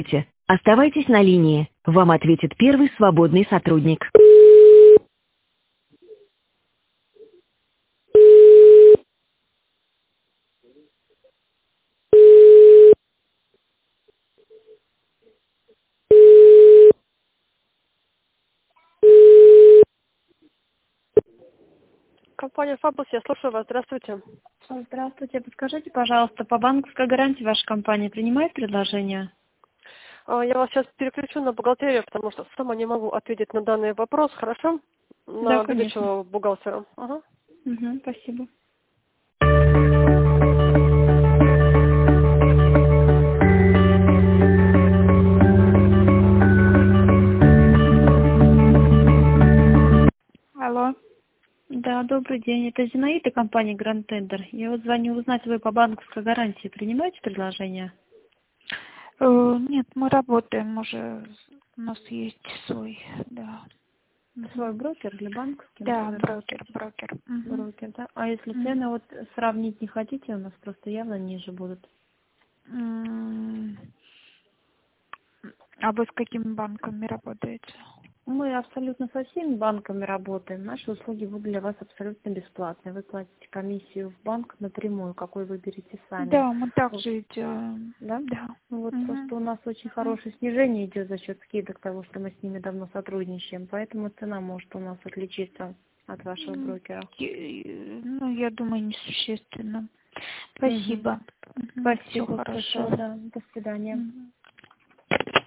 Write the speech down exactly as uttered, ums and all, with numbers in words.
Оставайтесь на линии. Вам ответит первый свободный сотрудник. Компания Фабус, я слушаю вас. Здравствуйте. Здравствуйте. Подскажите, пожалуйста, по банковской гарантии ваша компания принимает предложения? А, Я вас сейчас переключу на бухгалтерию, потому что сама не могу ответить на данный вопрос. Хорошо? Да, На конечно. ведущего бухгалтера. Ага. Угу, спасибо. Алло. Да, добрый день. Это Зинаида, компания Grand Tender. Я вот звоню узнать, вы по банковской гарантии принимаете предложения? Э, Нет, мы работаем уже. У нас есть свой, да. Свой брокер или банковский? Да, Вы брокер, работаете? брокер. Мгм. Брокер, да. А если Мгм. цены вот сравнить не хотите, у нас просто явно ниже будут. М, А вы с какими банками работаете? Мы абсолютно со всеми банками работаем. Наши услуги будут для вас абсолютно бесплатные. Вы платите комиссию в банк напрямую, какой выберете сами. Да, мы Вот, также делаем. да? Да. Ну вот Мгм. просто у нас очень Мгм. хорошее снижение идет за счет скидок того, что мы с ними давно сотрудничаем. Поэтому цена может у нас отличиться от вашего М, брокера. е- Ну, я думаю, несущественно. Угу. Спасибо. Все Спасибо, хорошо. хорошо, да. До свидания. Мгм.